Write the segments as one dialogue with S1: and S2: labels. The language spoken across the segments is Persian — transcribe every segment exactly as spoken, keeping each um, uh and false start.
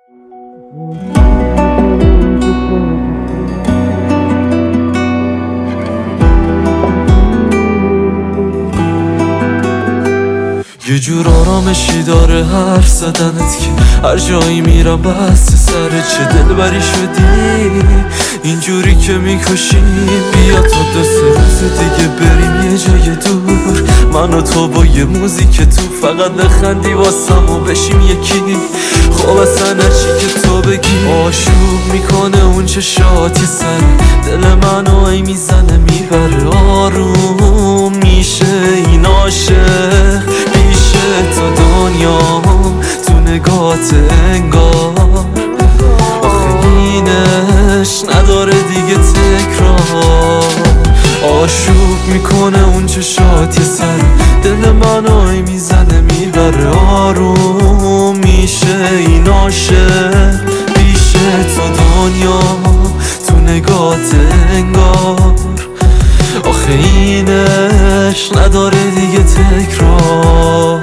S1: یه جور آرامشی داره حرف زدنت که هر جایی میرم بسته سر چه دلبری شدی اینجوری که میکشیم. بیا تا دو سه روز دیگه بریم یه جای دور، من و تو با یه موزیک تو فقط بخندی واسم و بشیم یکی. خب اصلا هرچی که تو بگی آشوب میکنه اون چشات سر دل منو ای میزنه میبره آروم میشه این عاشق تا دنیام تو نگات انگار. آخه اینش نداره دیگه تکرار، آشوب میکنه اون چشات سر دل منو میزنه میبره آروم میشه این عاشق پیشه تا دنیام تو نگات انگار. آخه اینش نداره دیگه تکرار.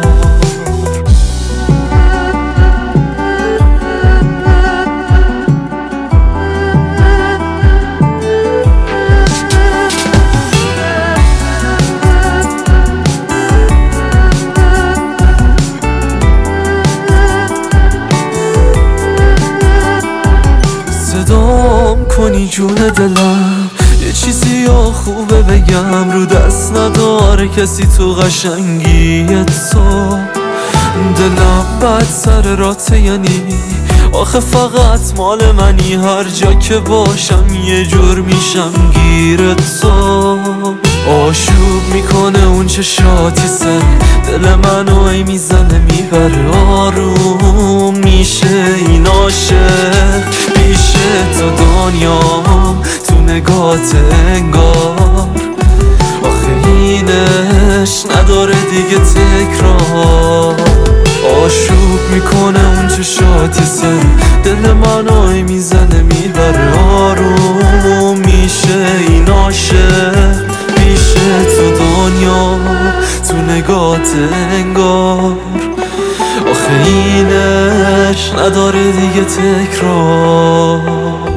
S1: صدام کنی جون دلم یه چیزی یا خوبه بگم، رو دست نداره کسی تو قشنگی تو. دلم بد سر راته یعنی آخه فقط مال منی، هر جا که باشم یه جور میشم گیر تو. آشوب میکنه اون چشاتی سر دل منو ای میزنه میبره آروم میشه این عاشق میشه تا دنیام تو نگات انگار. آخه اینش نداره دیگه تکرار، آشوب میکنه اون چشاتی سر دل منو ای میزنه میبره آروم میشه این عاشق میشه تو دنیا تو نگات انگار. آخه اینش نداره دیگه تکرار.